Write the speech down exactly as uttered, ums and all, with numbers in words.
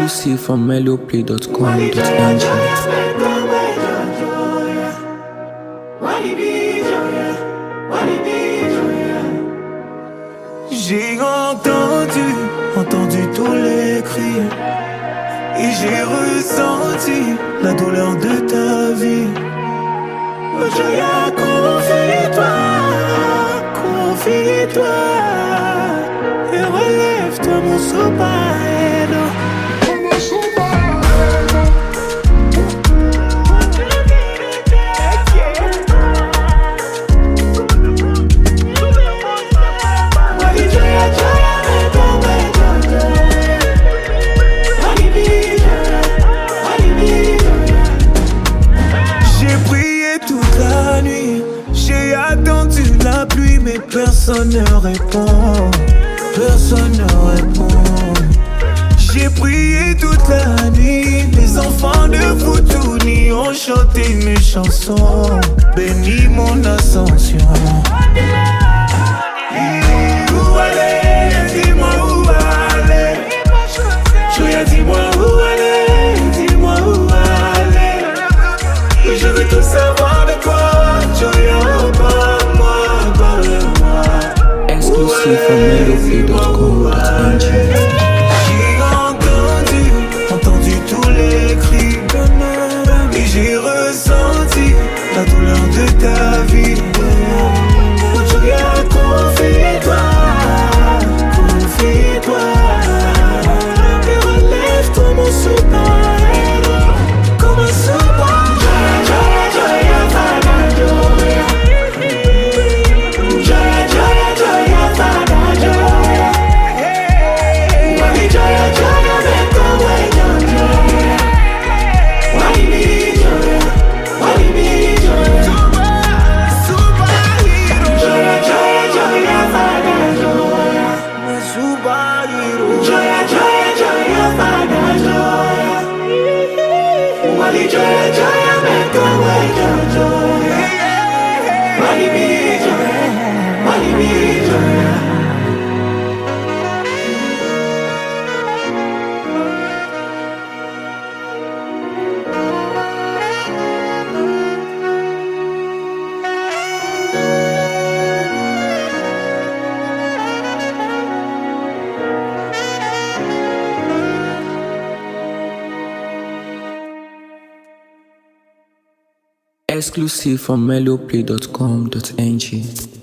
Exclusive from melloplay dot com dot n g. J'ai entendu, entendu tous les cris, et j'ai ressenti la douleur de ta vie. Joya, confie-toi, confie-toi, et relève-toi mon sopaïdo. Mais personne ne répond, personne ne répond. J'ai prié toute la nuit, les enfants de Foutouni ont chanté mes chansons, bénis mon ascension. Où aller, dis-moi où aller. Joya, dis-moi où aller, dis-moi où aller. Je veux tout savoir de toi, Joya. Exclusive from melloplay dot com dot n g. J'ai entendu, entendu tous les cris, et j'ai ressenti la douleur de ta vie. Joya, confie-toi, confie-toi, et relève-toi mon super-héros, comme un super. Joya, Joya, Fada, Joya. Joya, Joya, Joya, Fada, Joya. Wali Joya, Joya, make a way, Joya. Wali me, Joya. Wali me, Joya. Superhero. Joya, Joya, Joya, Fada, Joya. My superhero. Joya, Joya, Joya, Fada, Joya. Wali Joya, Joya, make a way, Joya. Wali me, Joya. Wali me, Joya. Exclusive from melloplay dot com dot n g.